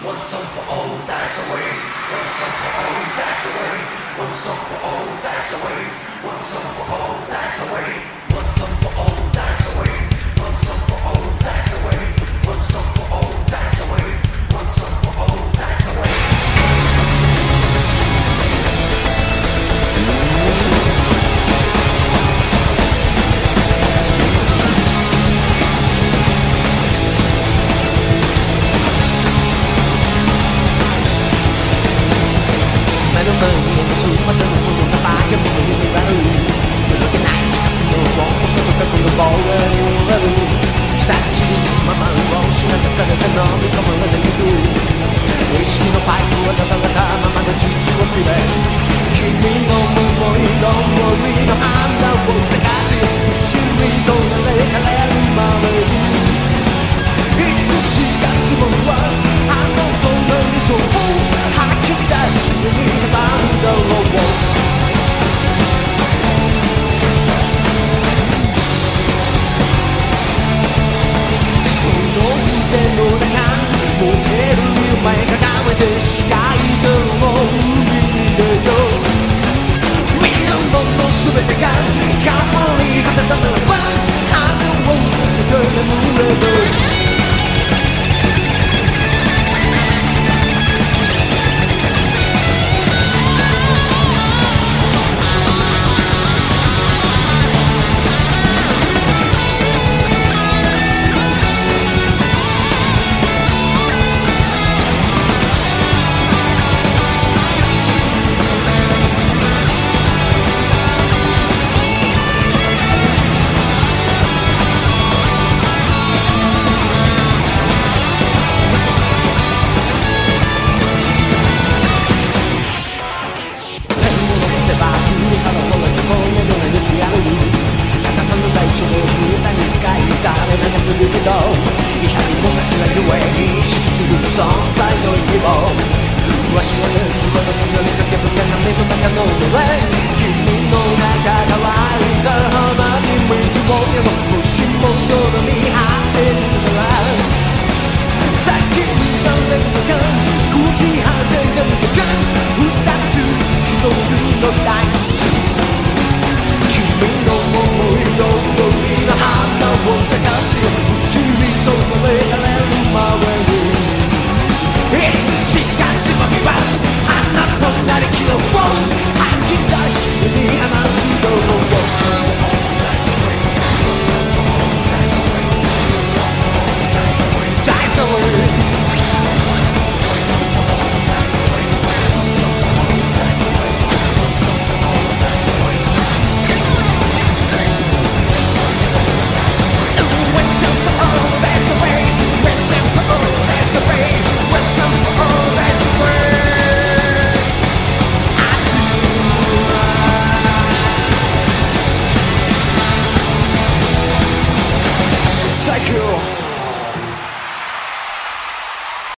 One song for all that's away. One song for all that's away. One song for all that's away. One song for all that's away. One song for all that's away. One song for all that's away. One song for all that's away. One song for all that's away. またのものが化け物に見舞う届けない近くの重さと過去の棒がに終わる腐り散るままをしなかされて飲み込まれてゆく意識のパイプはガタガタままで父を切れ君の思いの森の花を咲かせ一瞬にとなれかれるまでにいつしかつもりはあの子の理想を吐き出していたんだろうその腕の中燃える夢掲げて視界との海でよ見るもの全てが変わり果てたならば羽をかけて眠れる痛みもなくなゆえに意識する存在の意味をわしは夢の強に叫ぶ鏡の中の上君の中乾いた花に水をやろうもしも空に